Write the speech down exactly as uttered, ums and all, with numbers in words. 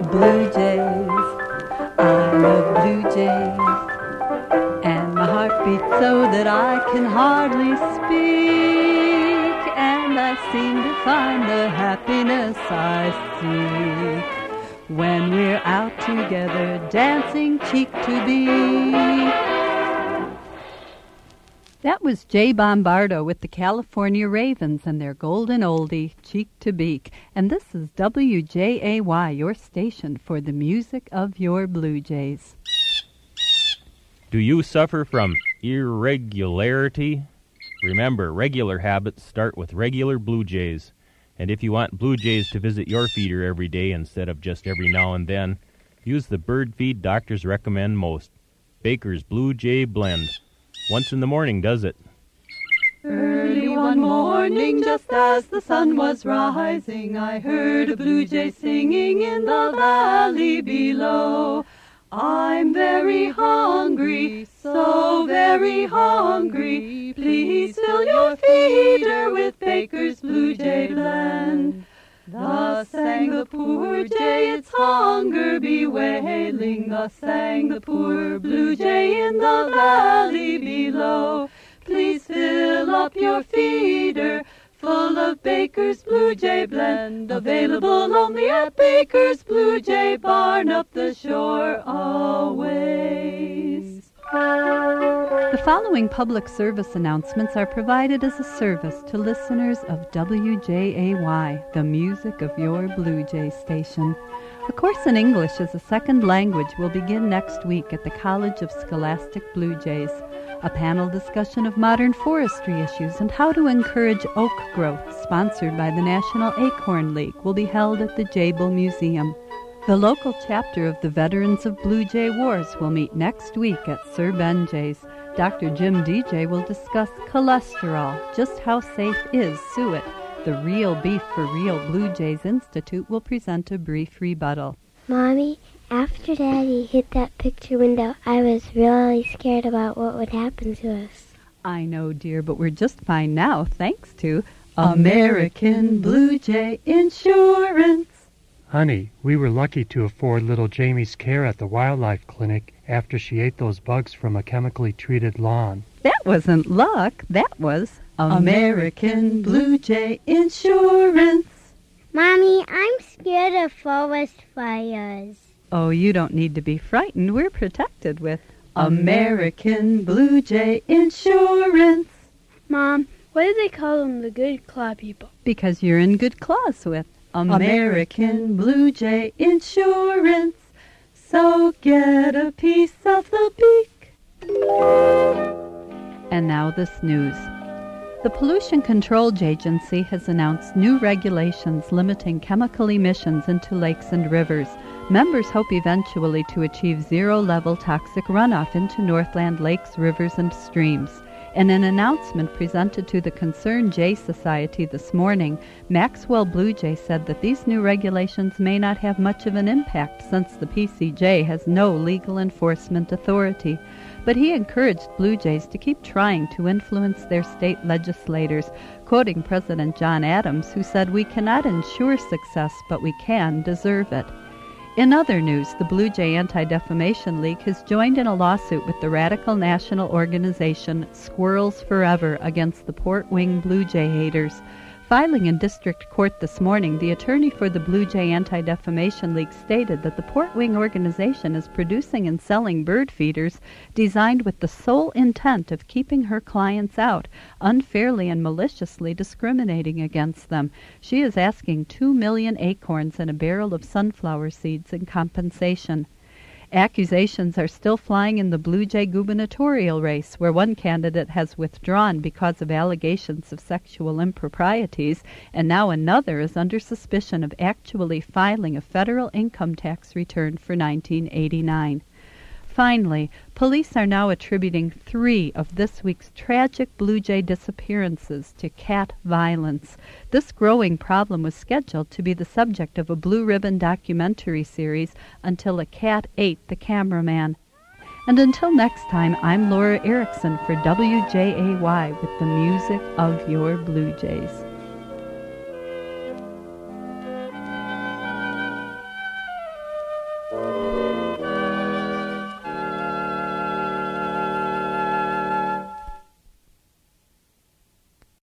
Blue Jays. I love Blue Jays. And my heart beats so that I can hardly speak. And I seem to find the happiness I seek when we're out together dancing cheek to beak. That was Jay Bombardo with the California Ravens and their golden oldie, Cheek to Beak. And this is W J A Y, your station for the music of your Blue Jays. Do you suffer from irregularity? Remember, regular habits start with regular Blue Jays. And if you want Blue Jays to visit your feeder every day instead of just every now and then, use the bird feed doctors recommend most, Baker's Blue Jay Blend. Once in the morning does it. Early one morning, just as the sun was rising, I heard a blue jay singing in the valley below. I'm very hungry, so very hungry. Please fill your feeder with Baker's Blue Jay Blend. Thus sang the poor jay, its hunger bewailing. Thus sang the poor blue jay in the valley below. Please fill up your feeder full of Baker's Blue Jay Blend, available only at Baker's Blue Jay Barn up the shore a ways. The following public service announcements are provided as a service to listeners of W J A Y, the music of your Blue Jay station. A course in English as a second language will begin next week at the College of Scholastic Blue Jays. A panel discussion of modern forestry issues and how to encourage oak growth, sponsored by the National Acorn League, will be held at the Jabil Museum. The local chapter of the Veterans of Blue Jay Wars will meet next week at Sir Ben Jay's. Doctor Jim D J will discuss cholesterol, just how safe is suet. The Real Beef for Real Blue Jays Institute will present a brief rebuttal. Mommy, after Daddy hit that picture window, I was really scared about what would happen to us. I know, dear, but we're just fine now, thanks to American Blue Jay Insurance. Honey, we were lucky to afford little Jamie's care at the wildlife clinic after she ate those bugs from a chemically treated lawn. That wasn't luck. That was American Blue Jay Insurance. Mommy, I'm scared of forest fires. Oh, you don't need to be frightened. We're protected with American Blue Jay Insurance. Mom, why do they call them the Good Claw people? Because you're in good claws with American Blue Jay Insurance. So get a piece of the beak. And now this news. The Pollution Control Agency has announced new regulations limiting chemical emissions into lakes and rivers. Members hope eventually to achieve zero-level toxic runoff into Northland lakes, rivers, and streams. In an announcement presented to the Concerned Jay Society this morning, Maxwell Blue Jay said that these new regulations may not have much of an impact since the P C J has no legal enforcement authority. But he encouraged Blue Jays to keep trying to influence their state legislators, quoting President John Adams, who said, "We cannot ensure success, but we can deserve it." In other news, the Blue Jay Anti-Defamation League has joined in a lawsuit with the radical national organization Squirrels Forever against the Port Wing Blue Jay haters. Filing in district court this morning, the attorney for the Blue Jay Anti-Defamation League stated that the Port Wing organization is producing and selling bird feeders designed with the sole intent of keeping her clients out, unfairly and maliciously discriminating against them. She is asking two million acorns and a barrel of sunflower seeds in compensation. Accusations are still flying in the Blue Jay gubernatorial race, where one candidate has withdrawn because of allegations of sexual improprieties, and now another is under suspicion of actually filing a federal income tax return for nineteen eighty-nine. Finally, police are now attributing three of this week's tragic Blue Jay disappearances to cat violence. This growing problem was scheduled to be the subject of a Blue Ribbon documentary series until a cat ate the cameraman. And until next time, I'm Laura Erickson for W J A Y with the music of your Blue Jays.